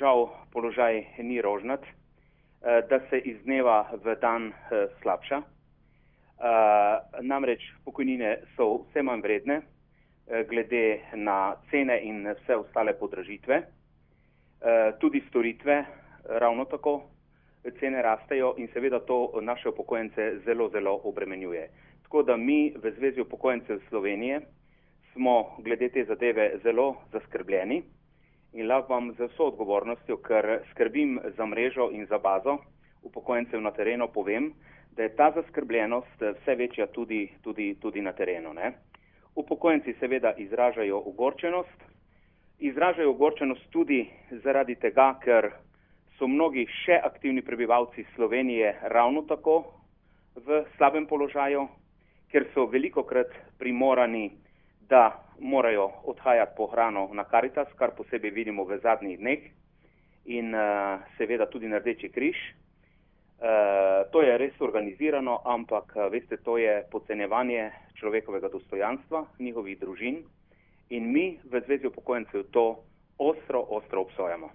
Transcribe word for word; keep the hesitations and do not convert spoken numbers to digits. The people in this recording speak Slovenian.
žal položaj ni rožnat, da se iz dneva v dan slabša. Namreč pokojnine so vse manj vredne, glede na cene in vse ostale podražitve. Tudi storitve ravno tako, cene rastejo in seveda to naše upokojence zelo, zelo obremenjuje. Tako da mi v Zvezi upokojencev Slovenije smo glede te zadeve zelo zaskrbljeni in lahko vam z vso odgovornostjo, ker skrbim za mrežo in za bazo upokojencev na terenu, povem, da je ta zaskrbljenost vse večja tudi, tudi, tudi na terenu. Ne? Upokojenci seveda izražajo ogorčenost, izražajo ogorčenost tudi zaradi tega, ker so mnogi še aktivni prebivalci Slovenije ravno tako v slabem položaju, ker so velikokrat primorani, da morajo odhajati po hrano na Karitas, kar posebej vidimo v zadnjih dneh, in uh, seveda tudi na Rdeči križ. Uh, to je res organizirano, ampak veste, to je podcenjevanje človekovega dostojanstva, njihovih družin in mi v Zvezi upokojencev to ostro, ostro obsojamo.